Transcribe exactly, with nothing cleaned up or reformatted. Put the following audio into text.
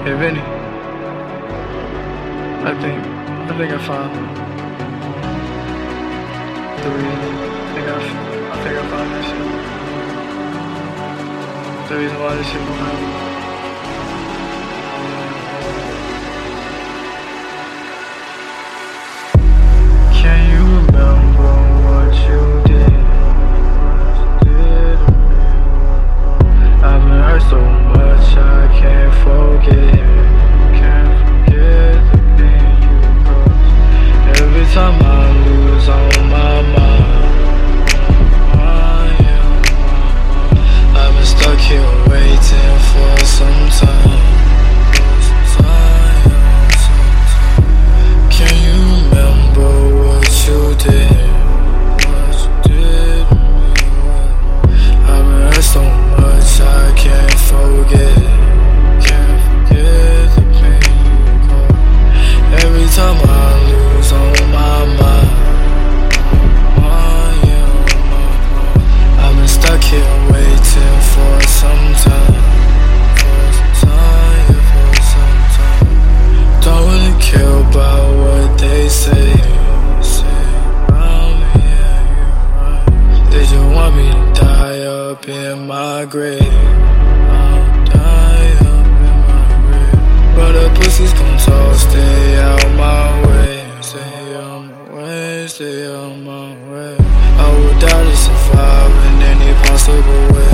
Hey Vinny, I think I think I found the reason. I think I, I think I found that shit. The reason why this shit won't happen. Can you remember what you did? I've been hurt so much I can't forget. Can't forget the pain you caused. Every time I lose on my mind, I've been stuck here waiting for some time. Can you remember what you did? What you did to me? I've been hurt so much I can't forget. Can't forget the pain you caused. Every time I lose on my mind, I've been stuck here waiting for some time. For some time, for some time. Don't really care about what they say. Say around me, yeah, you're right. They just want me to die up in my grave. I'll die up in my grave. But the pussies gon' talk, stay out my way. Stay out my way, stay out my way. I would die to survive in any possible way.